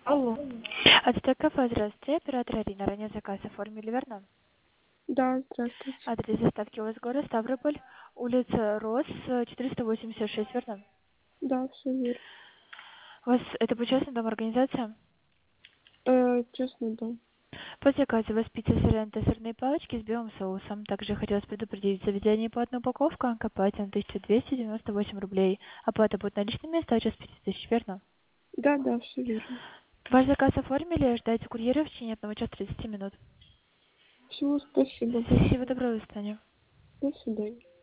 Алло. Ацтек кафе, здравствуйте. Оператор Арина. Ранее заказ оформили, верно? Да, здравствуйте. Адрес доставки у вас город Ставрополь, улица Рос, 486, верно? Да, все верно. У вас это будет частный дом, организация? Честно, да. По заказу у вас пицца сырента, сырные палочки с белым соусом. Также хотелось предупредить, заведение по одной упаковке, компания 1298 рублей. Оплата будет наличными, осталось 5000, верно? Да, все верно. Ваш заказ оформили, ждайте курьера в течение 1 часа 30 минут. Всего спасибо Всего большое. доброго, до свидания. До свидания.